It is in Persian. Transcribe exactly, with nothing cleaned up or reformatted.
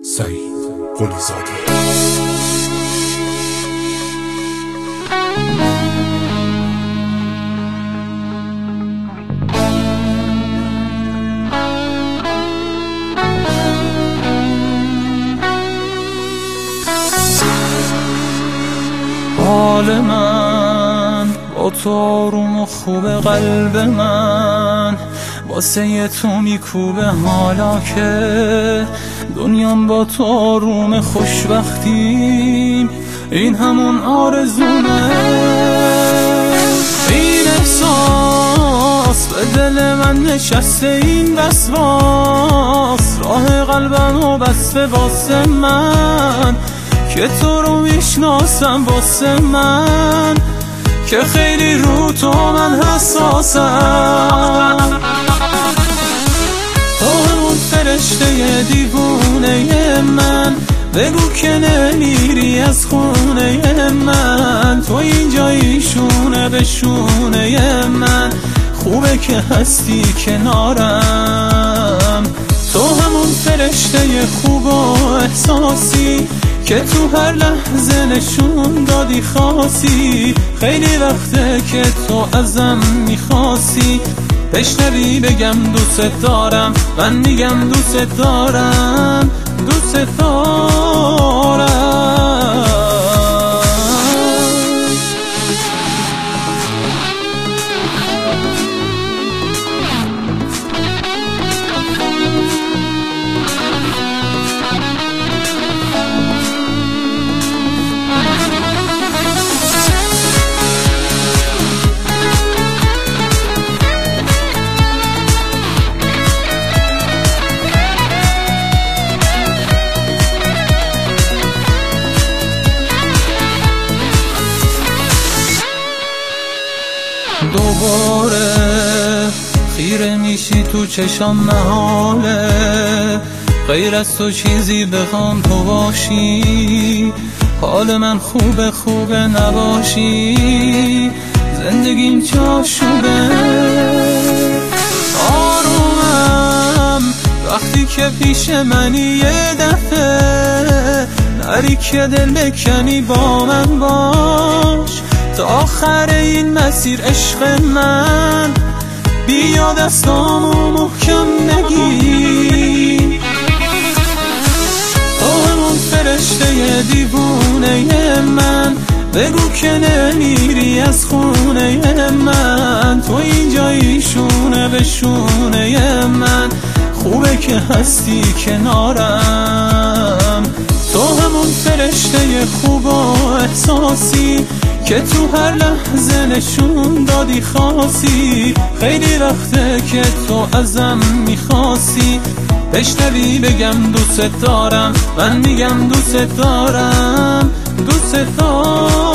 سعید قلی‌زاده. حال من با تو آروم و خوب، قلب من واسه تو میکوبه. حالا که دنیام با تو آروم، خوشبختیم این همون آرزومه. این احساس به دل من نشسته، این وسواس راه قلبمو بسته واسه من که تو رو میشناسم. واسه من که خیلی رو تو من حساسم. تو همون فرشته دیوونه من، بگو که نمیری از خونه من. تو اینجایی شونه به شونه من، خوبه که هستی کنارم. تو همون فرشته خوب و احساسی که تو هر لحظه نشون دادی خاصی. خیلی وقته که تو ازم میخواستی بشنوی بگم دوست دارم. من میگم دوست دارم، دوست دارم. دوباره خیره میشی تو چشام، محاله غیر از تو چیزی بخوام تو باشی. حال من خوبه خوبه نباشی، زندگیم چاشوبه. آرومم وقتی که پیش منی، یه دفعه نری که دل بکنی با من باش تا آخر این مسیر. عشق من بیا دستامو محکم نگیر. تو همون فرشته دیوونه من، بگو که نمیری از خونه من. تو اینجایی شونه به شونه من، خوبه که هستی کنارم. تو همون فرشته خوب و احساسی که تو هر لحظه نشون دادی خاصی. خیلی وقته که تو ازم میخواستی بشنوی بگم دوست دارم. من میگم دوست دارم، دوست دارم.